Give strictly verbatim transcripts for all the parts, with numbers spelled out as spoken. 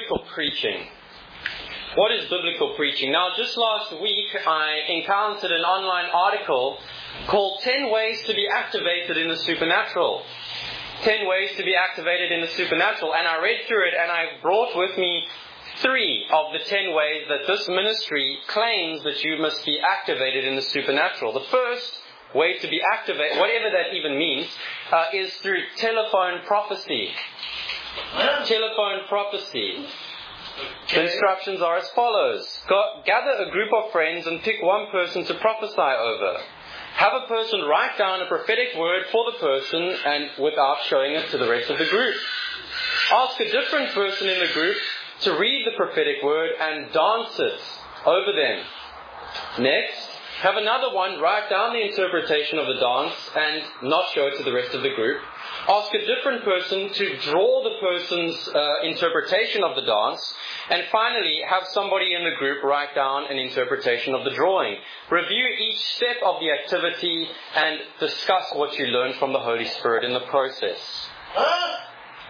biblical preaching? What is biblical preaching? Now, just last week, I encountered an online article called ten ways to be activated in the Supernatural. ten ways to be activated in the Supernatural. And I read through it, and I brought with me three of the ten ways that this ministry claims that you must be activated in the supernatural. The first way to be activated, whatever that even means, uh, is through telephone prophecy. Telephone prophecy. The instructions are as follows. Go, gather a group of friends and pick one person to prophesy over. Have a person write down a prophetic word for the person and without showing it to the rest of the group. Ask a different person in the group to read the prophetic word and dance it over them. Next, have another one write down the interpretation of the dance and not show it to the rest of the group. Ask a different person to draw the person's uh, interpretation of the dance. And finally, have somebody in the group write down an interpretation of the drawing. Review each step of the activity and discuss what you learned from the Holy Spirit in the process. Huh?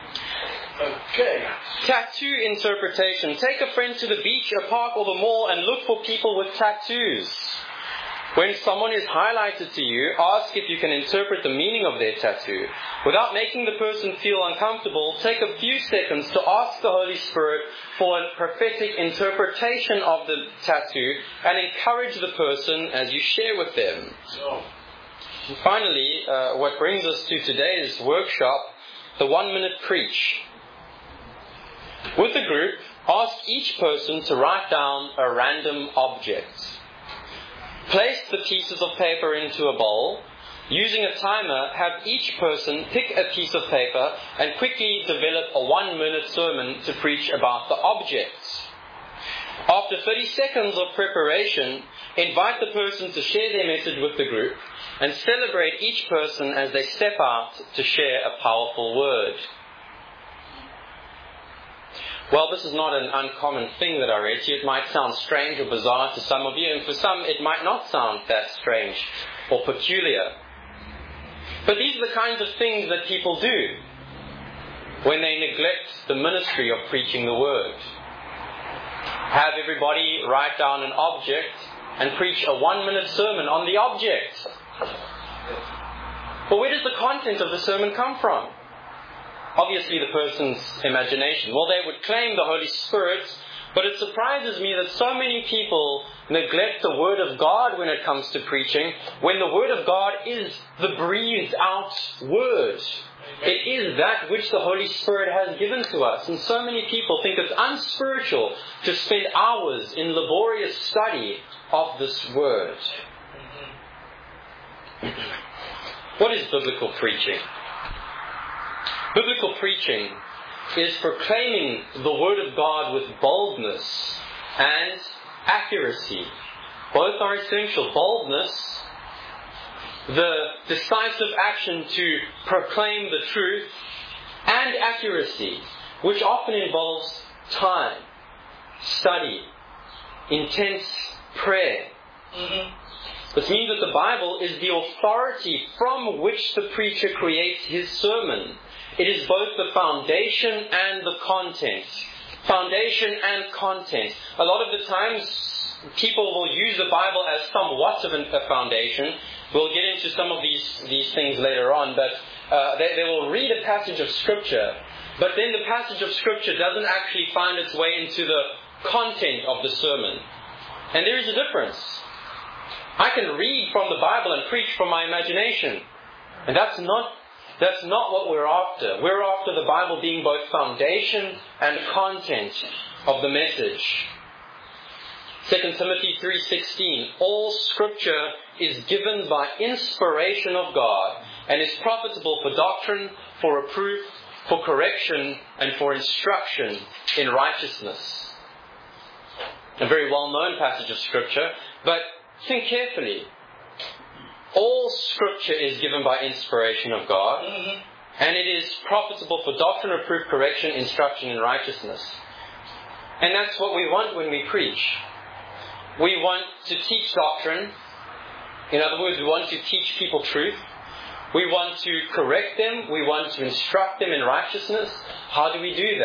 Okay. Tattoo interpretation. Take a friend to the beach, a park or the mall and look for people with tattoos. When someone is highlighted to you, ask if you can interpret the meaning of their tattoo. Without making the person feel uncomfortable, take a few seconds to ask the Holy Spirit for a prophetic interpretation of the tattoo and encourage the person as you share with them. And finally, uh, what brings us to today's workshop, the one-minute preach. With the group, ask each person to write down a random object. Place the pieces of paper into a bowl. Using a timer, have each person pick a piece of paper and quickly develop a one-minute sermon to preach about the object. After thirty seconds of preparation, invite the person to share their message with the group and celebrate each person as they step out to share a powerful word. Well, this is not an uncommon thing that I read to you. It might sound strange or bizarre to some of you, and for some it might not sound that strange or peculiar. But these are the kinds of things that people do when they neglect the ministry of preaching the Word. Have everybody write down an object and preach a one-minute sermon on the object. But where does the content of the sermon come from? Obviously the person's imagination. Well, they would claim the Holy Spirit, but it surprises me that so many people neglect the Word of God when it comes to preaching, when the Word of God is the breathed out Word. It is that which the Holy Spirit has given to us. And so many people think it's unspiritual to spend hours in laborious study of this Word. What is biblical preaching? Biblical preaching is proclaiming the Word of God with boldness and accuracy. Both are essential. Boldness, the decisive action to proclaim the truth, and accuracy, which often involves time, study, intense prayer. Mm-hmm. This means that the Bible is the authority from which the preacher creates his sermon. It is both the foundation and the content. Foundation and content. A lot of the times, people will use the Bible as somewhat of a foundation. We'll get into some of these, these things later on, but uh, they, they will read a passage of Scripture, but then the passage of Scripture doesn't actually find its way into the content of the sermon. And there is a difference. I can read from the Bible and preach from my imagination. And that's not That's not what we're after. We're after the Bible being both foundation and content of the message. Second Timothy three sixteen. All Scripture is given by inspiration of God and is profitable for doctrine, for reproof, for correction, and for instruction in righteousness. A very well-known passage of Scripture, but think carefully. All Scripture is given by inspiration of God, mm-hmm. and it is profitable for doctrine, reproof, correction, instruction in righteousness. And that's what we want when we preach. We want to teach doctrine. In other words, we want to teach people truth. We want to correct them. We want to instruct them in righteousness. How do we do that?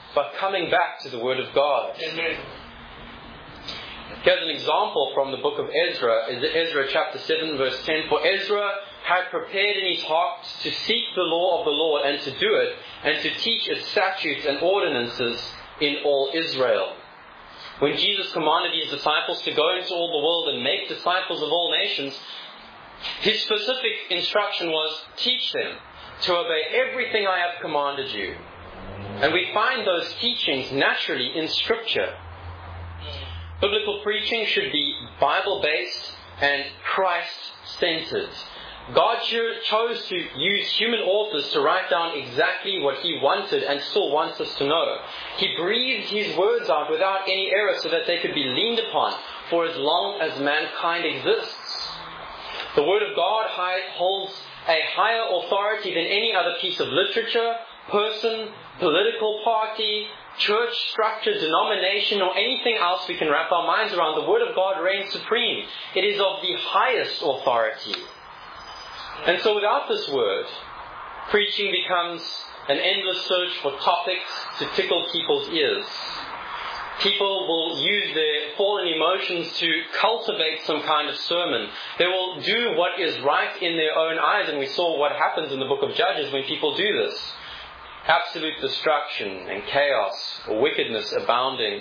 but coming back to the Word of God. Amen. Here's an example from the book of Ezra. Is Ezra chapter seven verse ten. For Ezra had prepared in his heart to seek the law of the Lord and to do it, and to teach its statutes and ordinances in all Israel. When Jesus commanded his disciples to go into all the world and make disciples of all nations, his specific instruction was, teach them to obey everything I have commanded you. And we find those teachings naturally in Scripture. Biblical preaching should be Bible-based and Christ-centered. God chose to use human authors to write down exactly what He wanted and still wants us to know. He breathed His words out without any error so that they could be leaned upon for as long as mankind exists. The Word of God holds a higher authority than any other piece of literature, person, political party, church structure, denomination, or anything else we can wrap our minds around. The Word of God reigns supreme. It is of the highest authority. And so without this Word, preaching becomes an endless search for topics to tickle people's ears. People will use their fallen emotions to cultivate some kind of sermon. They will do what is right in their own eyes, and we saw what happens in the book of Judges when people do this. Absolute destruction and chaos, or wickedness abounding.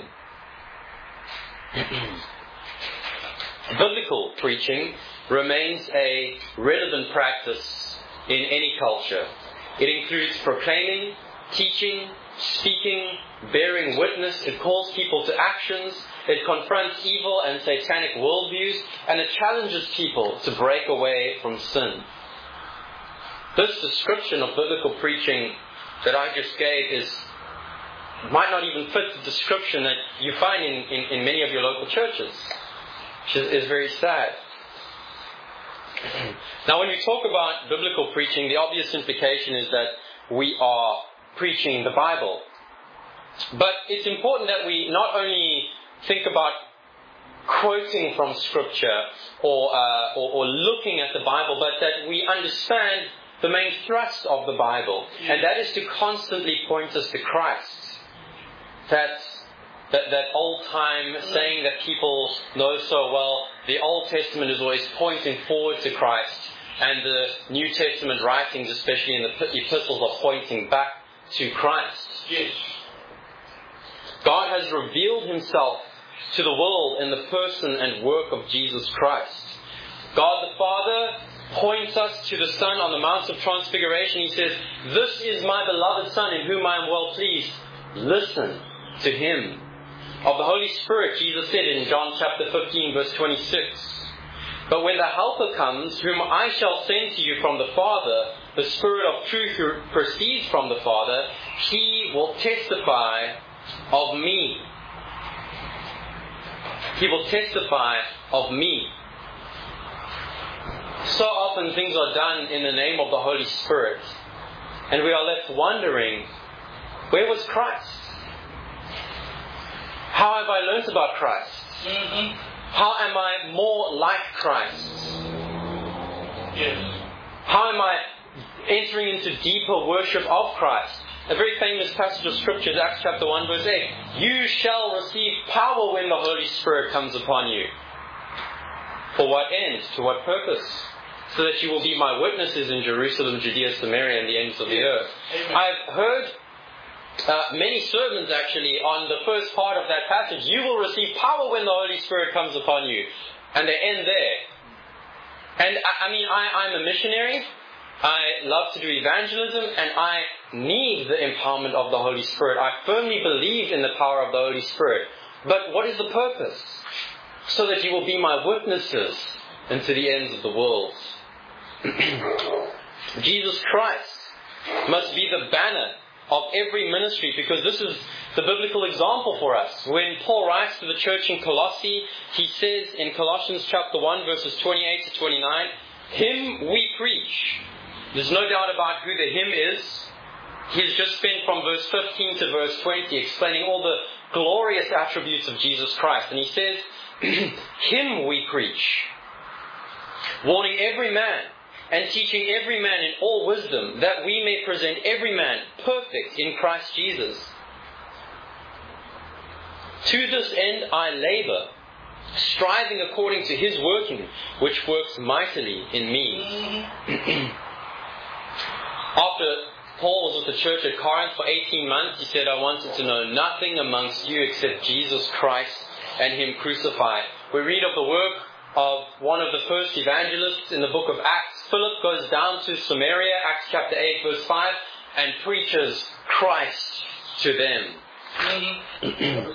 Biblical preaching remains a relevant practice in any culture. It includes proclaiming, teaching, speaking, bearing witness. It calls people to actions. It confronts evil and satanic worldviews, and it challenges people to break away from sin. This description of biblical preaching that I just gave is might not even fit the description that you find in, in, in many of your local churches, which is, is very sad. Now, when we talk about biblical preaching, the obvious implication is that we are preaching the Bible. But it's important that we not only think about quoting from Scripture or, uh, or, or looking at the Bible, but that we understand the main thrust of the Bible, and that is to constantly point us to Christ. That that, that old-time saying that people know so well, the Old Testament is always pointing forward to Christ, and the New Testament writings, especially in the epistles, are pointing back to Christ. Yes. God has revealed Himself to the world in the person and work of Jesus Christ. God the Father points us to the Son on the Mount of Transfiguration. He says, "This is my beloved Son in whom I am well pleased. Listen to Him." Of the Holy Spirit, Jesus said in John chapter fifteen, verse twenty-six, "But when the Helper comes, whom I shall send to you from the Father, the Spirit of truth who proceeds from the Father, He will testify of me." He will testify of me. So often things are done in the name of the Holy Spirit, and we are left wondering, where was Christ? How have I learnt about Christ? Mm-hmm. How am I more like Christ? Yes. How am I entering into deeper worship of Christ? A very famous passage of Scripture is Acts chapter one, verse eight. "You shall receive power when the Holy Spirit comes upon you." For what end? To what purpose? So that you will be my witnesses in Jerusalem, Judea, Samaria, and the ends of the earth. Amen. I've heard uh, many sermons actually on the first part of that passage. You will receive power when the Holy Spirit comes upon you. And they end there. And I, I mean, I, I'm a missionary. I love to do evangelism, and I need the empowerment of the Holy Spirit. I firmly believe in the power of the Holy Spirit. But what is the purpose? So that you will be my witnesses unto the ends of the world. Jesus Christ must be the banner of every ministry, because this is the biblical example for us. When Paul writes to the church in Colossae, he says in Colossians chapter one, verses twenty-eight to twenty-nine, "Him we preach." There's no doubt about who the Him is. He's just spent from verse fifteen to verse twenty explaining all the glorious attributes of Jesus Christ. And he says, "Him we preach, warning every man and teaching every man in all wisdom, that we may present every man perfect in Christ Jesus. To this end I labor, striving according to His working, which works mightily in me. After Paul was with the church at Corinth for eighteen months, he said, I wanted to know nothing amongst you except Jesus Christ and Him crucified. We read of the work of one of the first evangelists in the book of Acts. Philip goes down to Samaria, Acts chapter eight, verse five, and preaches Christ to them.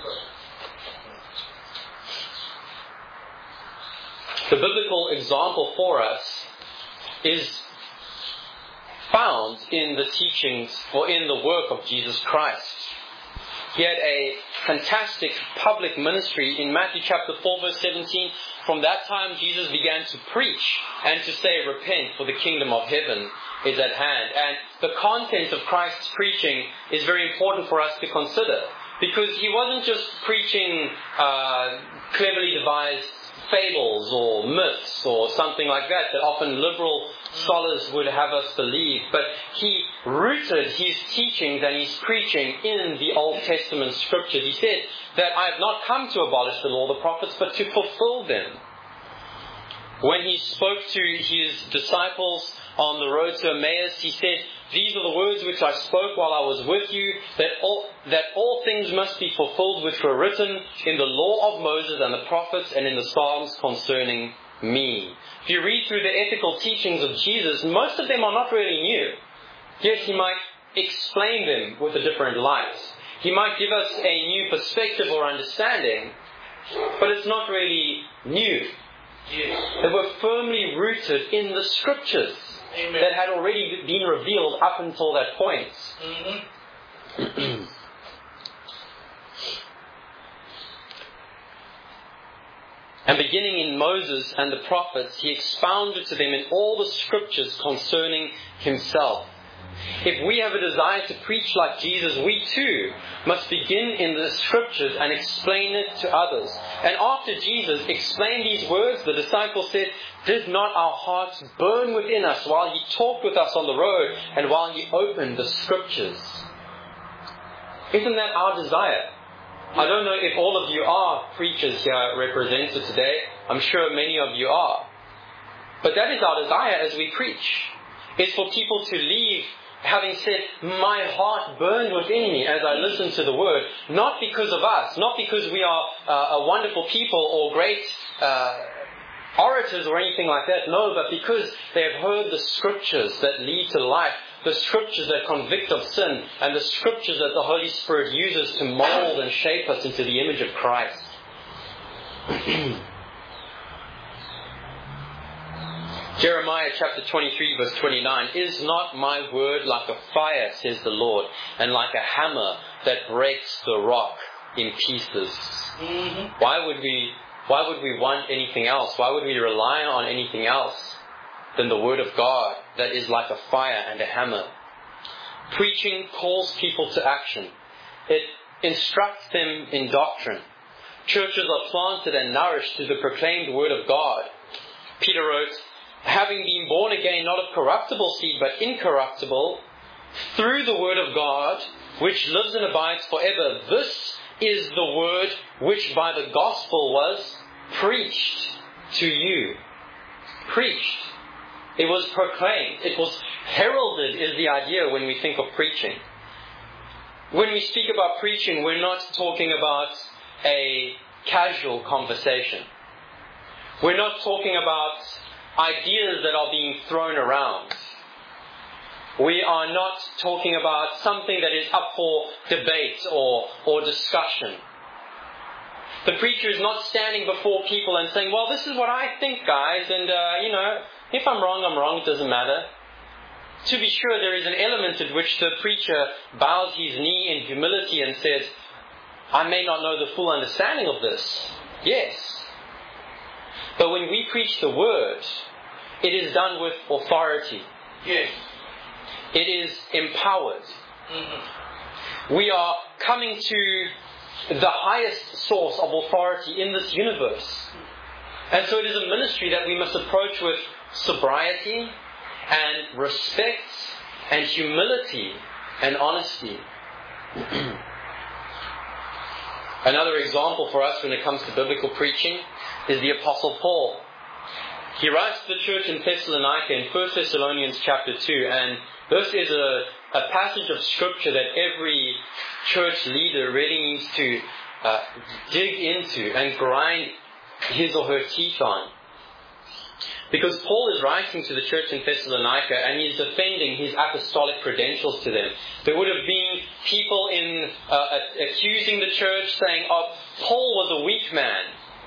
The biblical example for us is found in the teachings or in the work of Jesus Christ. He had a fantastic public ministry in Matthew chapter four, verse seventeen. From that time, Jesus began to preach and to say, repent, for the kingdom of heaven is at hand. And the content of Christ's preaching is very important for us to consider, because He wasn't just preaching uh, cleverly devised fables or myths or something like that that often liberal scholars would have us believe, but He rooted His teachings and His preaching in the Old Testament scriptures. He said that I have not come to abolish the law of the prophets, but to fulfill them. When He spoke to His disciples on the road to Emmaus, He said, these are the words which I spoke while I was with you, that all, that all things must be fulfilled which were written in the law of Moses and the prophets and in the Psalms concerning me. If you read through the ethical teachings of Jesus, most of them are not really new. Yes, He might explain them with a different light. He might give us a new perspective or understanding, but it's not really new. Yes. They were firmly rooted in the scriptures. Amen. That had already been revealed up until that point. Mm-hmm. And beginning in Moses and the prophets, He expounded to them in all the scriptures concerning Himself. If we have a desire to preach like Jesus, we too must begin in the scriptures and explain it to others. And after Jesus explained these words, the disciples said, did not our hearts burn within us while He talked with us on the road and while He opened the scriptures? Isn't that our desire? I don't know if all of you are preachers here represented today. I'm sure many of you are. But that is our desire as we preach. It's for people to leave having said, my heart burned within me as I listened to the word. Not because of us, not because we are uh, a wonderful people or great uh, orators or anything like that. No, but because they have heard the scriptures that lead to life, the scriptures that convict of sin, and the scriptures that the Holy Spirit uses to mold and shape us into the image of Christ. Jeremiah chapter twenty-three verse twenty-nine, is not my word like a fire, says the Lord, and like a hammer that breaks the rock in pieces? Mm-hmm. Why would we why would we want anything else? Why would we rely on anything else than the word of God that is like a fire and a hammer? Preaching calls people to action. It instructs them in doctrine. Churches are planted and nourished through the proclaimed word of God. Peter wrote, having been born again, not of corruptible seed, but incorruptible, through the word of God, which lives and abides forever. This is the word which by the gospel was preached to you. Preached. It was proclaimed. It was heralded, is the idea when we think of preaching. When we speak about preaching, we're not talking about a casual conversation. We're not talking about ideas that are being thrown around. We are not talking about something that is up for debate or, or discussion. The preacher is not standing before people and saying, well, this is what I think, guys, and, uh, you know, if I'm wrong, I'm wrong, it doesn't matter. To be sure, there is an element at which the preacher bows his knee in humility and says, I may not know the full understanding of this. Yes. But when we preach the word, it is done with authority. Yes. It is empowered. Mm-hmm. We are coming to the highest source of authority in this universe. And so it is a ministry that we must approach with sobriety and respect and humility and honesty. Another example for us when it comes to biblical preaching is the Apostle Paul. He writes to the church in Thessalonica in First Thessalonians chapter two, and this is a, a passage of Scripture that every church leader really needs to uh, dig into and grind his or her teeth on. Because Paul is writing to the church in Thessalonica and he's defending his apostolic credentials to them. There would have been people in uh, accusing the church saying, oh, Paul was a weak man.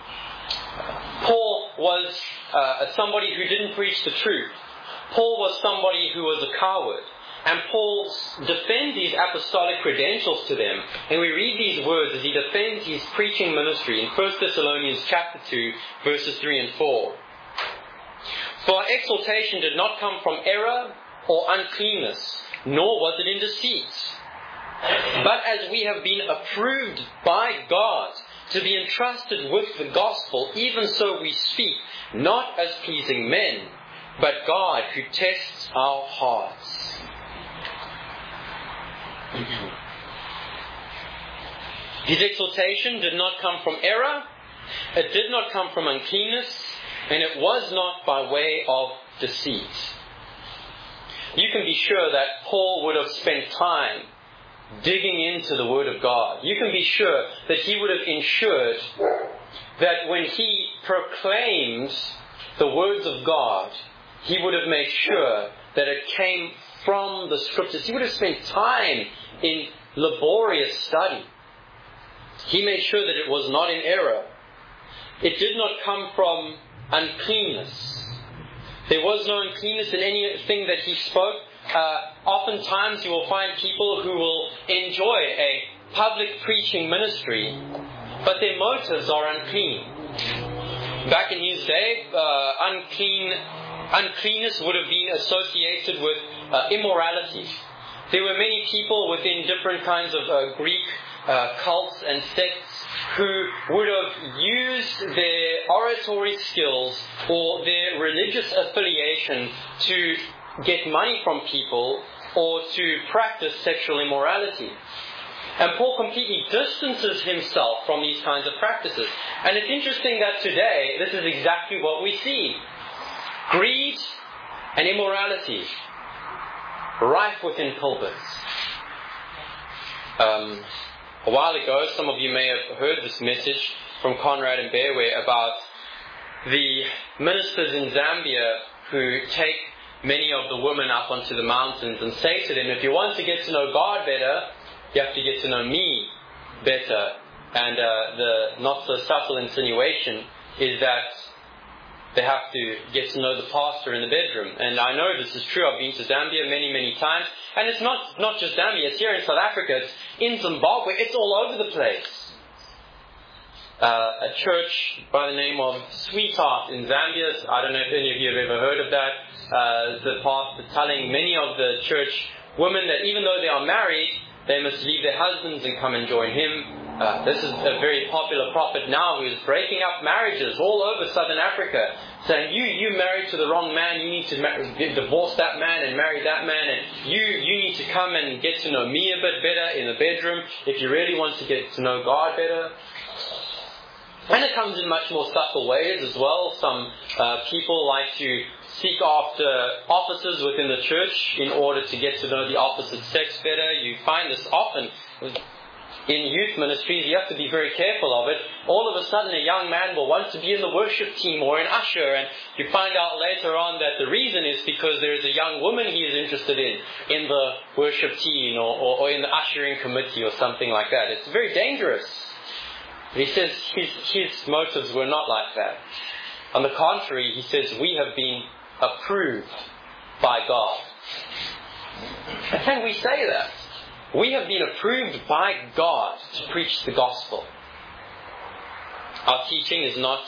Paul was uh, somebody who didn't preach the truth. Paul was somebody who was a coward. And Paul defends his apostolic credentials to them. And we read these words as he defends his preaching ministry in First Thessalonians chapter two, verses three and four. For our exhortation did not come from error or uncleanness, nor was it in deceit. But as we have been approved by God to be entrusted with the gospel, even so we speak, not as pleasing men, but God who tests our hearts. His exhortation did not come from error, it did not come from uncleanness, and it was not by way of deceit. You can be sure that Paul would have spent time digging into the Word of God. You can be sure that he would have ensured that when he proclaimed the words of God, he would have made sure that it came from the Scriptures. He would have spent time in laborious study. He made sure that it was not in error. It did not come from uncleanness. There was no uncleanness in anything that he spoke. Uh, oftentimes you will find people who will enjoy a public preaching ministry, but their motives are unclean. Back in his day, uh, unclean, uncleanness would have been associated with uh, immorality. There were many people within different kinds of uh, Greek uh, cults and sects who would have used their oratory skills or their religious affiliation to get money from people or to practice sexual immorality. And Paul completely distances himself from these kinds of practices. And it's interesting that today, this is exactly what we see. Greed and immorality rife within pulpits. Um, a while ago, some of you may have heard this message from Conrad and Bearware about the ministers in Zambia who take many of the women up onto the mountains and say to them, if you want to get to know God better, you have to get to know me better. And uh, the not so subtle insinuation is that they have to get to know the pastor in the bedroom. And I know this is true. I've been to Zambia many, many times. And it's not, not just Zambia. It's here in South Africa. It's in Zimbabwe. It's all over the place. Uh, a church by the name of Sweetheart in Zambia. I don't know if any of you have ever heard of that. Uh, the pastor telling many of the church women that even though they are married, they must leave their husbands and come and join him. Uh, this is a very popular prophet now who is breaking up marriages all over Southern Africa, saying, you you married to the wrong man, you need to ma- divorce that man and marry that man, and you, you need to come and get to know me a bit better in the bedroom if you really want to get to know God better. And it comes in much more subtle ways as well. Some uh, people like to seek after offices within the church in order to get to know the opposite sex better. You find this often in youth ministries. You have to be very careful of it. All of a sudden a young man will want to be in the worship team or in usher, and you find out later on that the reason is because there is a young woman he is interested in in the worship team or, or, or in the ushering committee or something like that. It's very dangerous. He says his, his motives were not like that. On the contrary, he says, we have been approved by God. And can we say that? We have been approved by God to preach the gospel. Our teaching is not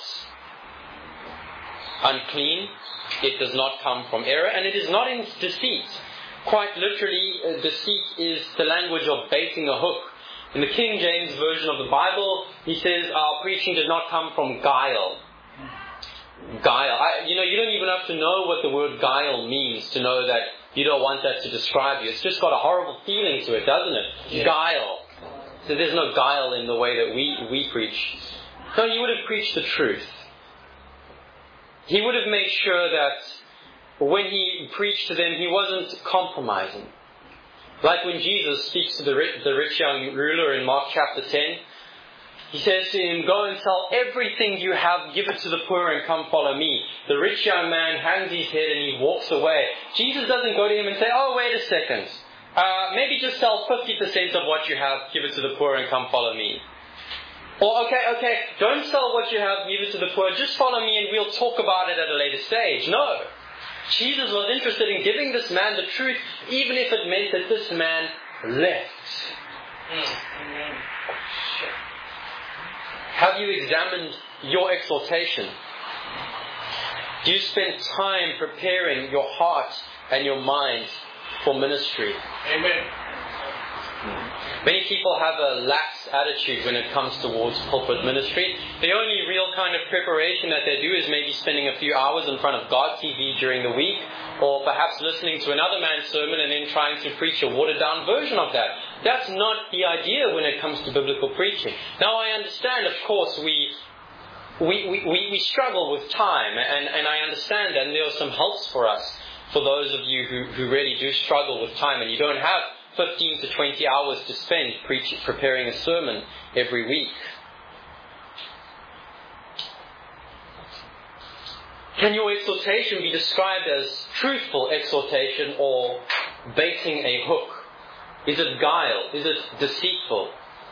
unclean. It does not come from error, and it is not in deceit. Quite literally, uh, deceit is the language of baiting a hook. In the King James Version of the Bible, he says, our preaching did not come from guile. Guile. I, you know, you don't even have to know what the word guile means to know that you don't want that to describe you. It's just got a horrible feeling to it, doesn't it? Yeah. Guile. that there's no guile in the way that we, we preach. No, he would have preached the truth. He would have made sure that when he preached to them, he wasn't compromising. Like when Jesus speaks to the rich, the rich young ruler in Mark chapter ten, he says to him, "Go and sell everything you have, give it to the poor and come follow me." The rich young man hangs his head and he walks away. Jesus doesn't go to him and say, "Oh, wait a second. Uh, maybe just sell fifty percent of what you have, give it to the poor and come follow me." Or, okay, okay, don't sell what you have, give it to the poor, just follow me and we'll talk about it at a later stage. No. Jesus was interested in giving this man the truth, even if it meant that this man left. Mm. Have you examined your exhortation? Do you spend time preparing your heart and your mind for ministry? Amen. Many people have a lax attitude when it comes towards pulpit ministry. The only real kind of preparation that they do is maybe spending a few hours in front of God T V during the week, or perhaps listening to another man's sermon and then trying to preach a watered-down version of that. That's not the idea when it comes to biblical preaching. Now, I understand, of course, we we, we, we, we struggle with time, and, and I understand, and there are some helps for us, for those of you who, who really do struggle with time, and you don't have fifteen to twenty hours to spend preach, preparing a sermon every week. Can your exhortation be described as truthful exhortation or baiting a hook? Is it guile? Is it deceitful?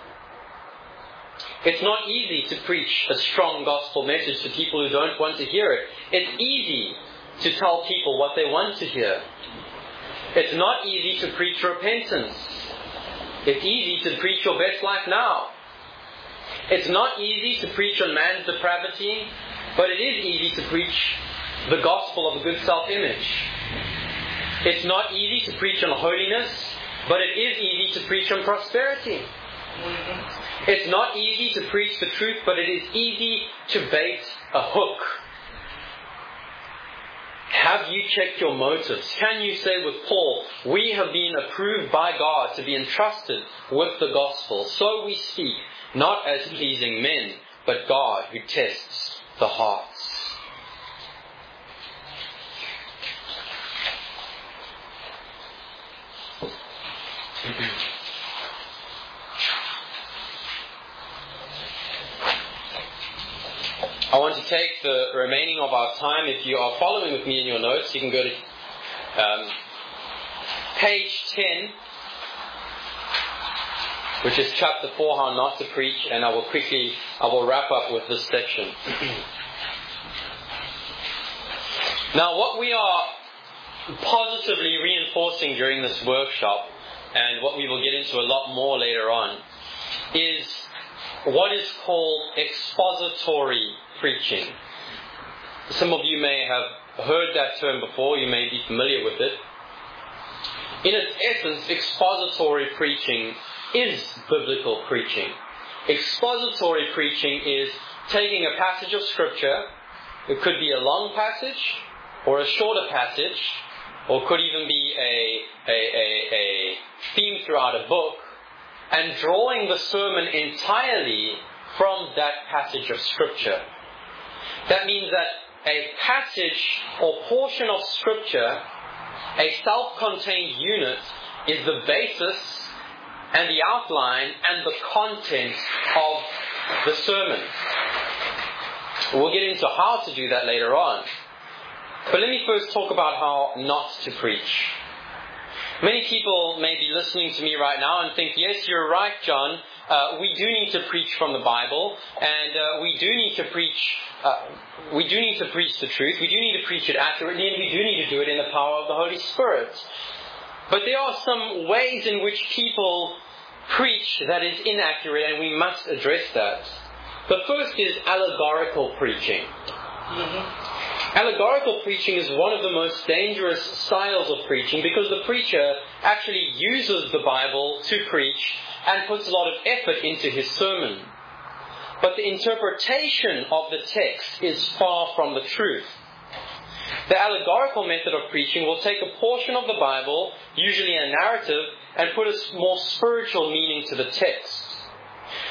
It's not easy to preach a strong gospel message to people who don't want to hear it. It's easy to tell people what they want to hear. It's not easy to preach repentance. It's easy to preach your best life now. It's not easy to preach on man's depravity, but it is easy to preach the gospel of a good self-image. It's not easy to preach on holiness, but it is easy to preach on prosperity. It's not easy to preach the truth, but it is easy to bait a hook. Have you checked your motives? Can you say with Paul, "We have been approved by God to be entrusted with the gospel. So we speak, not as pleasing men, but God who tests the hearts." I want to take the remaining of our time. If you are following with me in your notes, you can go to um, page ten, which is chapter four, How Not to Preach, and I will quickly, I will wrap up with this section. Now, what we are positively reinforcing during this workshop, and what we will get into a lot more later on, is what is called expository preaching. Some of you may have heard that term before, you may be familiar with it. In its essence, expository preaching is biblical preaching. Expository preaching is taking a passage of Scripture, it could be a long passage, or a shorter passage, or could even be a, a, a, a theme throughout a book, and drawing the sermon entirely from that passage of Scripture. That means that a passage or portion of Scripture, a self-contained unit, is the basis and the outline and the content of the sermon. We'll get into how to do that later on. But let me first talk about how not to preach. Many people may be listening to me right now and think, yes, you're right, John. Uh, we do need to preach from the Bible, and uh, we do need to preach. Uh, we do need to preach the truth. We do need to preach it accurately, and we do need to do it in the power of the Holy Spirit. But there are some ways in which people preach that is inaccurate, and we must address that. The first is allegorical preaching. Mm-hmm. Allegorical preaching is one of the most dangerous styles of preaching because the preacher actually uses the Bible to preach and puts a lot of effort into his sermon. But the interpretation of the text is far from the truth. The allegorical method of preaching will take a portion of the Bible, usually a narrative, and put a more spiritual meaning to the text.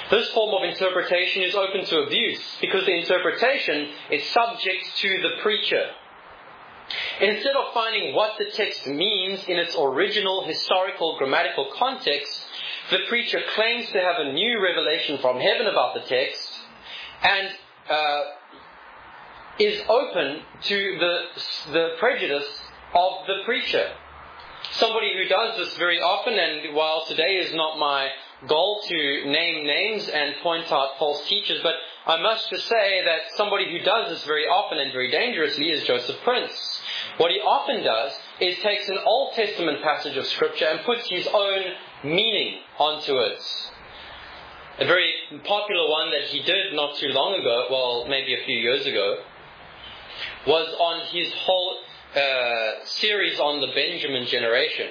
This form of interpretation is open to abuse because the interpretation is subject to the preacher. Instead of finding what the text means in its original historical grammatical context, the preacher claims to have a new revelation from heaven about the text and uh, is open to the, the prejudice of the preacher. Somebody who does this very often, and while today is not my goal to name names and point out false teachers, but I must just say that somebody who does this very often and very dangerously is Joseph Prince. What he often does is takes an Old Testament passage of Scripture and puts his own meaning onto it. A very popular one that he did not too long ago, well, maybe a few years ago, was on his whole uh, series on the Benjamin generation.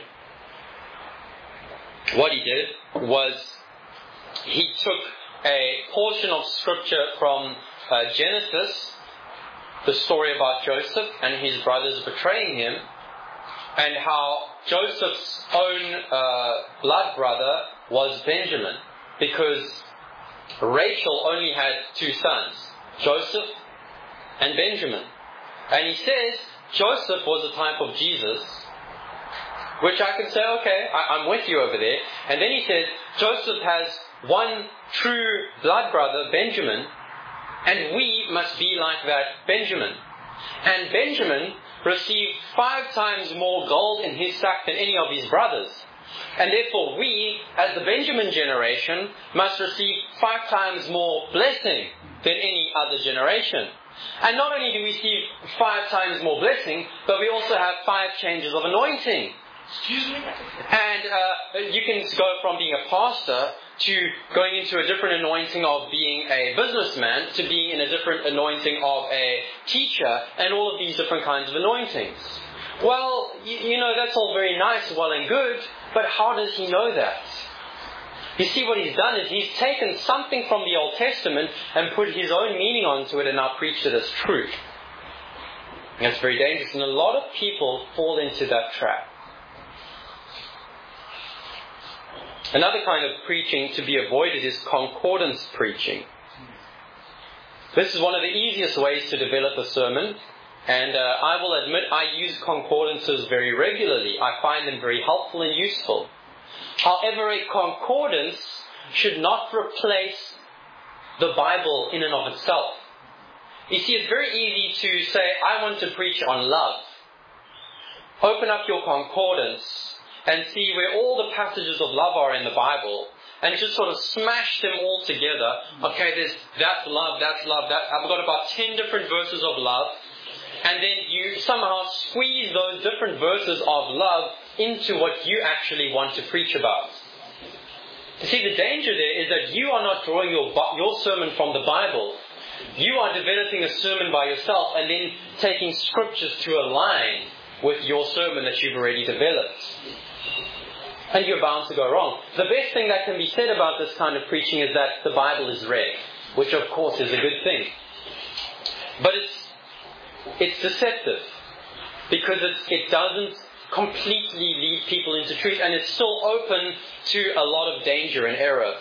What he did was he took a portion of Scripture from uh, Genesis, the story about Joseph and his brothers betraying him, and how Joseph's own uh, blood brother was Benjamin, because Rachel only had two sons, Joseph and Benjamin. And he says Joseph was a type of Jesus, which I can say, okay, I, I'm with you over there. And then he says Joseph has one true blood brother, Benjamin, and we must be like that Benjamin. And Benjamin received five times more gold in his sack than any of his brothers. And therefore we, as the Benjamin generation, must receive five times more blessing than any other generation. And not only do we receive five times more blessing, but we also have five changes of anointing. Excuse me? And uh, you can go from being a pastor to going into a different anointing of being a businessman to being in a different anointing of a teacher, and all of these different kinds of anointings. Well, you, you know, that's all very nice, well and good, but how does he know that? You see, what he's done is he's taken something from the Old Testament and put his own meaning onto it and now preached it as truth. And that's very dangerous, and a lot of people fall into that trap. Another kind of preaching to be avoided is concordance preaching. This is one of the easiest ways to develop a sermon, and uh, I will admit I use concordances very regularly. I find them very helpful and useful. However, a concordance should not replace the Bible in and of itself. You see, it's very easy to say, I want to preach on love. Open up your concordance and see where all the passages of love are in the Bible, and just sort of smash them all together. Okay, there's that's love, that's love, that I've got about ten different verses of love, and then you somehow squeeze those different verses of love into what you actually want to preach about. You see, the danger there is that you are not drawing your your sermon from the Bible. You are developing a sermon by yourself and then taking scriptures to align with your sermon that you've already developed. And you're bound to go wrong. The best thing that can be said about this kind of preaching is that the Bible is read, which of course is a good thing. But it's it's deceptive, because it's, it doesn't completely lead people into truth, and it's still open to a lot of danger and error.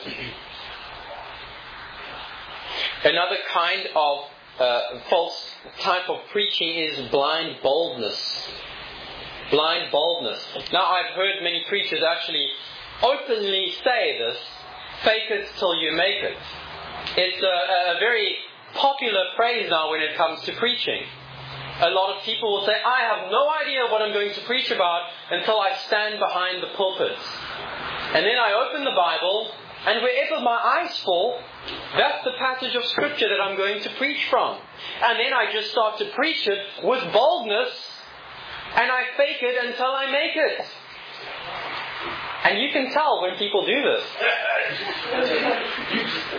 Another kind of uh, false type of preaching is blind boldness. Blind boldness. Now, I've heard many preachers actually openly say this, fake it till you make it. It's a, a very popular phrase now when it comes to preaching. A lot of people will say, I have no idea what I'm going to preach about until I stand behind the pulpit. And then I open the Bible, and wherever my eyes fall, that's the passage of Scripture that I'm going to preach from. And then I just start to preach it with boldness, and I fake it until I make it. And you can tell when people do this.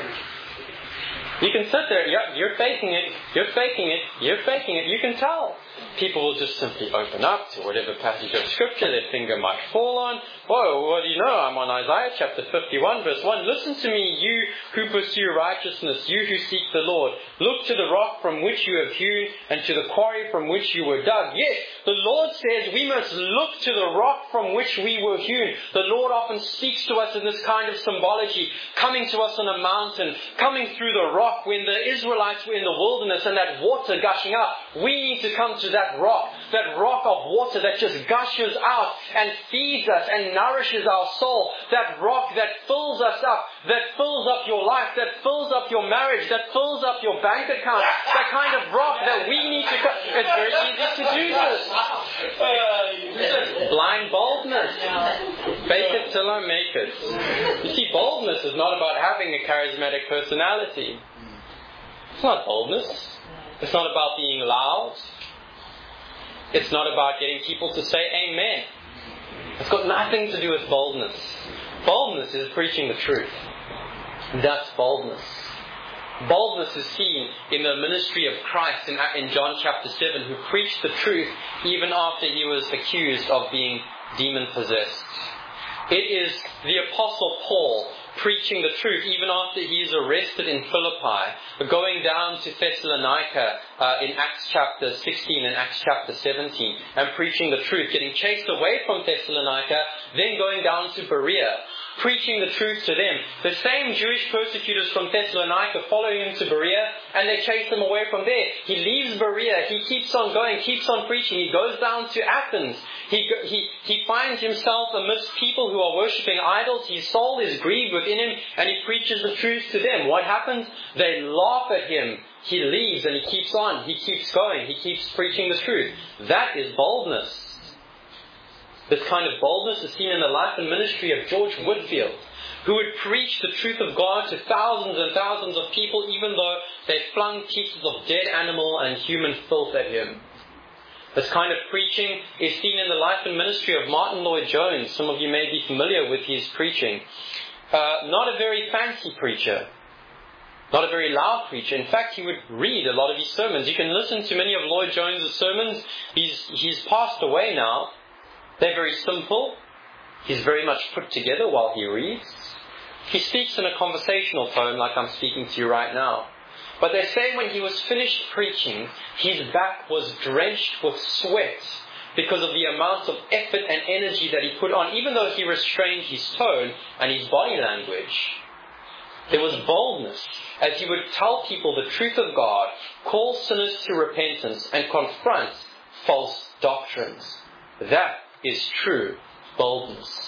You can sit there, you're, you're faking it, you're faking it, you're faking it, you can tell. people will just simply open up to whatever passage of Scripture their finger might fall on. Whoa, what do you know? I'm on Isaiah chapter fifty-one, verse one. Listen to me, you who pursue righteousness, you who seek the Lord. Look to the rock from which you have hewn, and to the quarry from which you were dug. Yes, the Lord says we must look to the rock from which we were hewn. The Lord often speaks to us in this kind of symbology, coming to us on a mountain, coming through the rock when the Israelites were in the wilderness and that water gushing out. We need to come to that rock, that rock of water that just gushes out and feeds us and nourishes our soul. That rock that fills us up, that fills up your life, that fills up your marriage, that fills up your bank account. That kind of rock that we need to come. It's very easy to do this. Blind boldness. Fake it till I make it. You see, boldness is not about having a charismatic personality. It's not boldness. It's not about being loud. It's not about getting people to say amen. It's got nothing to do with boldness. Boldness is preaching the truth. That's boldness. Boldness is seen in the ministry of Christ in, in John chapter seven, who preached the truth even after he was accused of being demon-possessed. It is the Apostle Paul preaching the truth even after he is arrested in Philippi, going down to Thessalonica uh, in Acts chapter sixteen and Acts chapter seventeen, and preaching the truth, getting chased away from Thessalonica, then going down to Berea, preaching the truth to them. The same Jewish persecutors from Thessalonica following him to Berea, and they chase him away from there. He leaves Berea, he keeps on going, keeps on preaching. He goes down to Athens. He, he, he finds himself amidst people who are worshipping idols. His soul is grieved within him, and he preaches the truth to them. What happens? They laugh at him. He leaves and he keeps on. He keeps going. He keeps preaching the truth. That is boldness. This kind of boldness is seen in the life and ministry of George Whitefield, who would preach the truth of God to thousands and thousands of people, even though they flung pieces of dead animal and human filth at him. This kind of preaching is seen in the life and ministry of Martin Lloyd-Jones. Some of you may be familiar with his preaching. Uh, not a very fancy preacher. Not a very loud preacher. In fact, he would read a lot of his sermons. You can listen to many of Lloyd-Jones' sermons. He's, he's passed away now. They're very simple. He's very much put together while he reads. He speaks in a conversational tone like I'm speaking to you right now. But they say when he was finished preaching, his back was drenched with sweat because of the amount of effort and energy that he put on, even though he restrained his tone and his body language. There was boldness as he would tell people the truth of God, call sinners to repentance, and confront false doctrines. That is true boldness.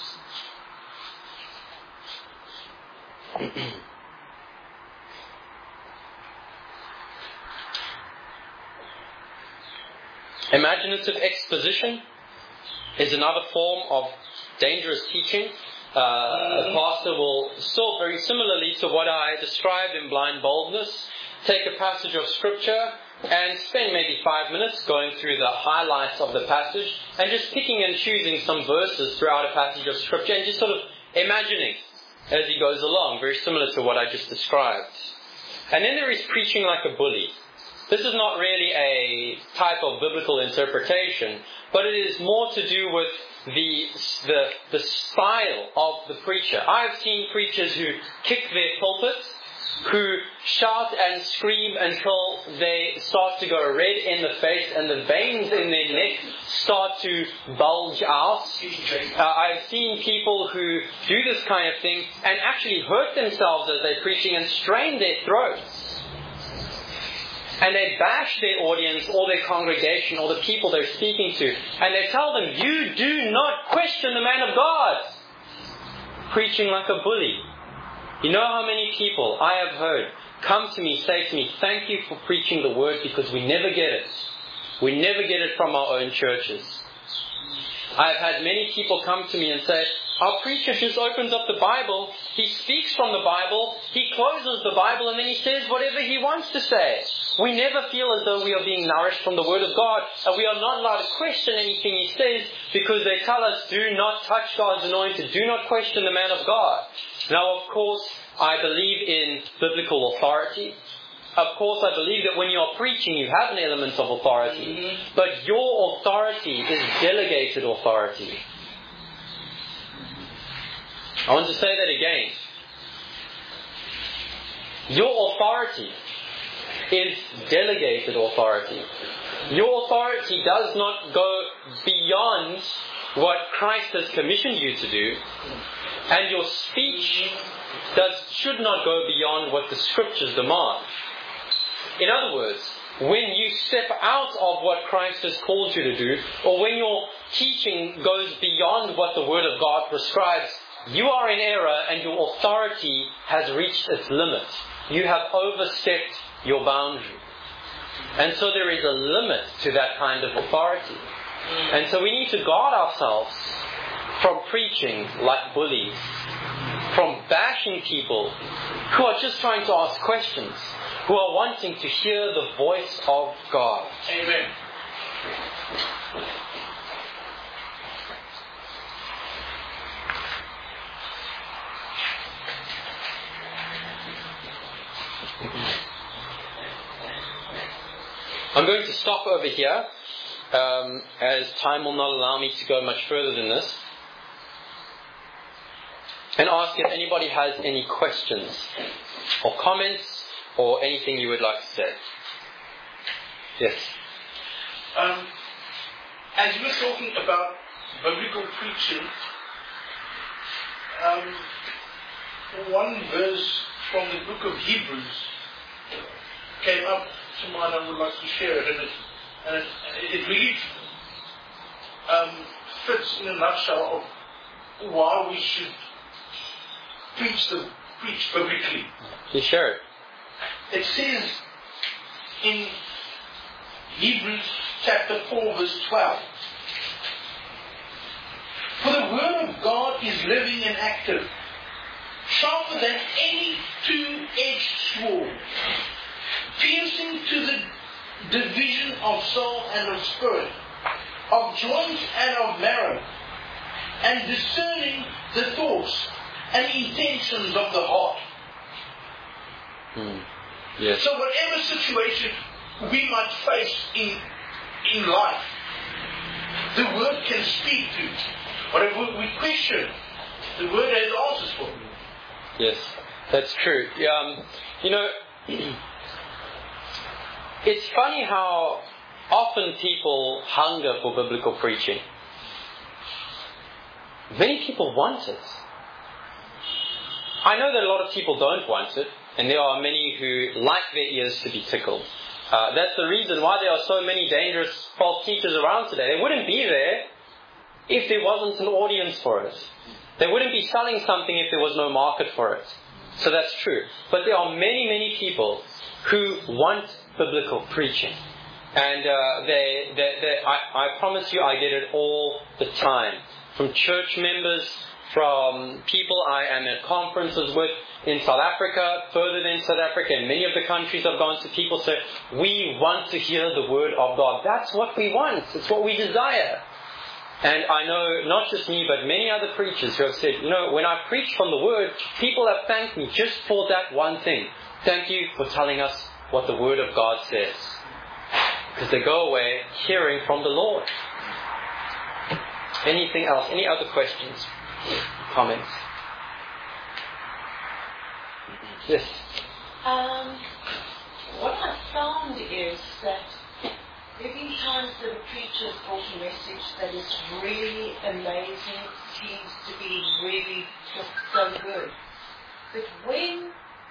Imaginative exposition is another form of dangerous teaching. Uh, a pastor will, still very similarly to what I described in blind boldness, take a passage of Scripture and spend maybe five minutes going through the highlights of the passage and just picking and choosing some verses throughout a passage of Scripture and just sort of imagining as he goes along, very similar to what I just described. And then there is preaching like a bully. This is not really a type of biblical interpretation, but it is more to do with the, the, the style of the preacher. I've seen preachers who kick their pulpits, who shout and scream until they start to go red in the face and the veins in their neck start to bulge out. Uh, I've seen people who do this kind of thing and actually hurt themselves as they're preaching and strain their throats. And they bash their audience or their congregation or the people they're speaking to. And they tell them, you do not question the man of God. Preaching like a bully. You know how many people I have heard come to me, say to me, thank you for preaching the word because we never get it. We never get it from our own churches. I have had many people come to me and say, our preacher just opens up the Bible, he speaks from the Bible, he closes the Bible, and then he says whatever he wants to say. We never feel as though we are being nourished from the Word of God, and we are not allowed to question anything he says because they tell us, do not touch God's anointed, do not question the man of God. Now, of course, I believe in biblical authority. of course, I believe that when you're preaching, you have an element of authority. Mm-hmm. But your authority is delegated authority. I want to say that again. Your authority is delegated authority. Your authority does not go beyond what Christ has commissioned you to do, and your speech does should not go beyond what the Scriptures demand. In other words, when you step out of what Christ has called you to do, or when your teaching goes beyond what the Word of God prescribes, you are in error and your authority has reached its limit. You have overstepped your boundary. And so there is a limit to that kind of authority. And so we need to guard ourselves from preaching like bullies, from bashing people who are just trying to ask questions, who are wanting to hear the voice of God. Amen. I'm going to stop over here, um, as time will not allow me to go much further than this, and ask if anybody has any questions or comments or anything you would like to say. Yes? Um, as you were talking about biblical preaching, um, one verse from the book of Hebrews came up to mind. I would like to share it, and it, and it, it really um, fits in a nutshell of why we should preach the preach biblically. You share it. It says in Hebrews chapter four verse twelve, "For the word of God is living and active, sharper than any two-edged sword, piercing to the division of soul and of spirit, of joints and of marrow, and discerning the thoughts and intentions of the heart." Hmm. Yes. So whatever situation we might face in in life, the Word can speak to. Whatever we question, the Word has answers for. Yes, that's true. Um, you know, it's funny how often people hunger for biblical preaching. Many people want it. I know that a lot of people don't want it, and there are many who like their ears to be tickled. Uh, that's the reason why there are so many dangerous false teachers around today. They wouldn't be there if there wasn't an audience for it. They wouldn't be selling something if there was no market for it. So that's true. But there are many, many people who want biblical preaching. And uh, they, they, they, I, I promise you, I get it all the time. From church members, from people I am at conferences with in South Africa, further than South Africa, in many of the countries I've gone to, people say, we want to hear the word of God. That's what we want. It's what we desire. And I know not just me, but many other preachers who have said, you know, when I preach from the word, people have thanked me just for that one thing. Thank you for telling us what the word of God says. Because they go away hearing from the Lord. Anything else? Any other questions? Comments? Yes. Um, what I found is that there have been times that a preacher has brought a message that is really amazing, seems to be really just so good. But when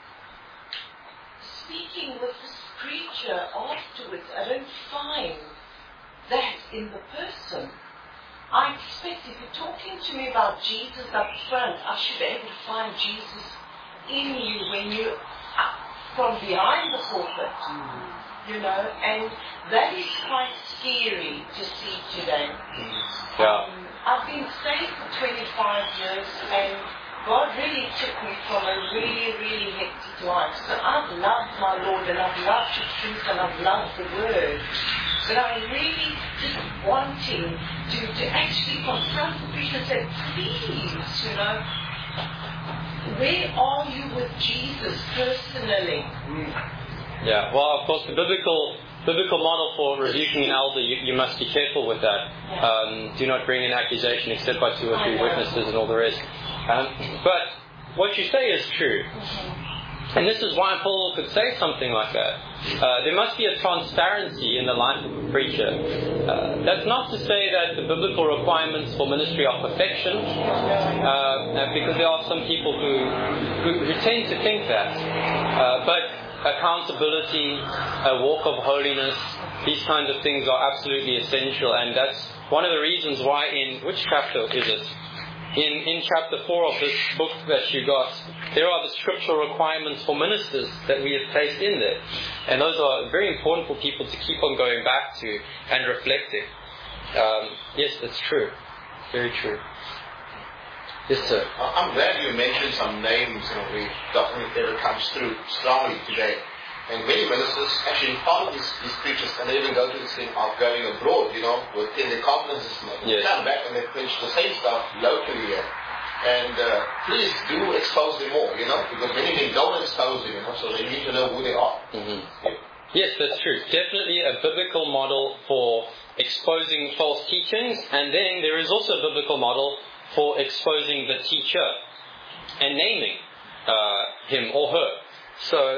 speaking with this preacher afterwards, I don't find that in the person. I expect if you're talking to me about Jesus up front, I should be able to find Jesus in you when you are from behind the pulpit, mm-hmm. you know, and that is quite scary to see today. Yeah. Um, I've been saved for twenty-five years, and God really took me from a really, really hectic life. So I've loved my Lord, and I've loved the truth, and I've loved the Word. But I'm really just wanting to, to actually confront the preacher and say, please, you know, where are you with Jesus personally? Yeah, well, of course, the biblical biblical model for rebuking an elder, you, you must be careful with that. Um, do not bring an accusation except by two or three witnesses and all the rest. Um, but what you say is true. And this is why Paul could say something like that. Uh, there must be a transparency in the life of a preacher. Uh, that's not to say that the biblical requirements for ministry are perfection, uh, because there are some people who, who, who tend to think that. Uh, but accountability, a walk of holiness, these kinds of things are absolutely essential, and that's one of the reasons why in, which chapter is it? In, in chapter four of this book that you got, there are the scriptural requirements for ministers that we have placed in there. And those are very important for people to keep on going back to and reflecting. Um, yes, that's true. Very true. Yes, sir. I'm glad you mentioned some names, you know, we document there comes through strongly today. And many ministers actually follow these, these preachers, and they even go to this thing of going abroad, you know, within their conferences. And they yes. come back and they preach the same stuff locally here. And uh, please do expose them more, you know, because many of them don't expose them, you know, so they need to know who they are. Mm-hmm. Yeah. Yes, that's true. Definitely a biblical model for exposing false teachings, and then there is also a biblical model for exposing the teacher and naming uh, him or her. So,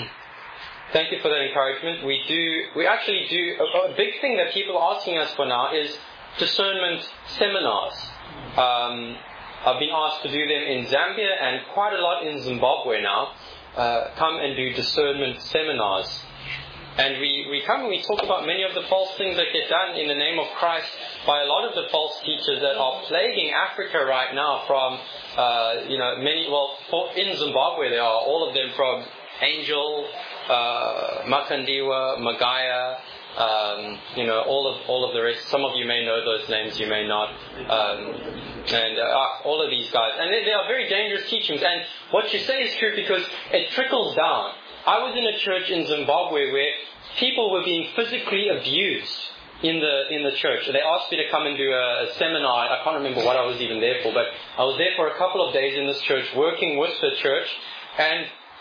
thank you for that encouragement. We do, we actually do, a, a big thing that people are asking us for now is discernment seminars. Um, I've been asked to do them in Zambia and quite a lot in Zimbabwe now. Uh, come and do discernment seminars. And we, we come and we talk about many of the false things that get done in the name of Christ by a lot of the false teachers that are plaguing Africa right now from, uh, you know, many, well, for, in Zimbabwe there are all of them from Angel, uh, Makandiwa, Magaya, um, you know, all of all of the rest. Some of you may know those names, you may not. Um, and uh, all of these guys. And they, they are very dangerous teachings. And what you say is true because it trickles down. I was in a church in Zimbabwe where people were being physically abused in the in the church. They asked me to come and do a, a seminar. I can't remember what I was even there for, but I was there for a couple of days in this church, working with the church. And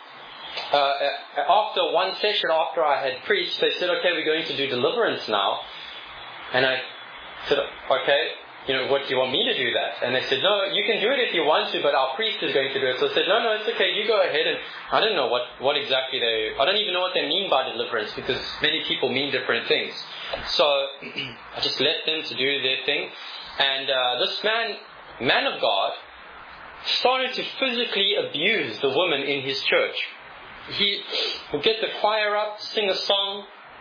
uh, after one session, after I had preached, they said, "Okay, we're going to do deliverance now." And I said, "Okay, you know, what do you want me to do that?" And they said, "No, you can do it if you want to, but our priest is going to do it." So I said, "No, no, it's okay. You go ahead." And I don't know what, what exactly they... I don't even know what they mean by deliverance, because many people mean different things. So I just let them to do their thing. And uh, this man, man of God, started to physically abuse the women in his church. He would get the choir up, sing a song,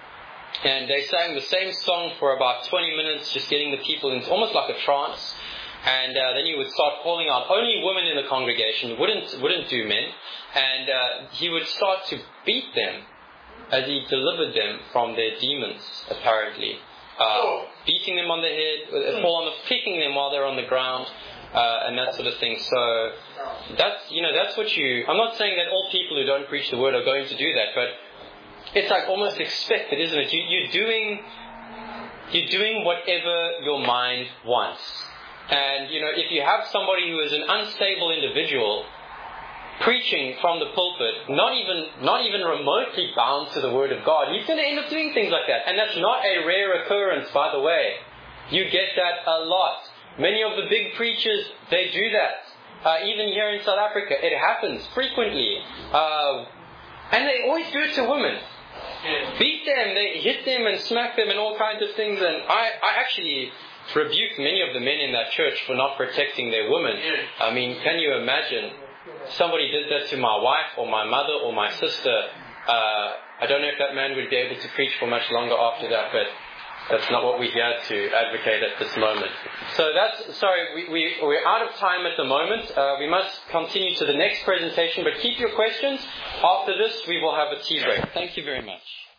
and they sang the same song for about twenty minutes, just getting the people into almost like a trance. And uh, then he would start calling out only women in the congregation, wouldn't wouldn't do men. And uh, he would start to beat them as he delivered them from their demons, apparently. Uh, beating them on the head, fall on the, kicking them while they're on the ground, uh, and that sort of thing. So that's, you know, that's what you... I'm not saying that all people who don't preach the word are going to do that, but it's like almost expected, isn't it? You, you're doing, you're doing whatever your mind wants. And, you know, if you have somebody who is an unstable individual preaching from the pulpit, not even not even remotely bound to the Word of God, he's going to end up doing things like that. And that's not a rare occurrence, by the way. You get that a lot. Many of the big preachers, they do that. Uh, even here in South Africa, it happens frequently. Uh, and they always do it to women. Beat them, they hit them and smack them and all kinds of things. And I, I actually... rebuked many of the men in that church for not protecting their women. I mean, can you imagine? Somebody did that to my wife or my mother or my sister. Uh, I don't know if that man would be able to preach for much longer after that, but that's not what we're here to advocate at this moment. So that's, sorry, we, we, we're out of time at the moment. Uh, we must continue to the next presentation, but keep your questions. After this, we will have a tea break. Thank you very much.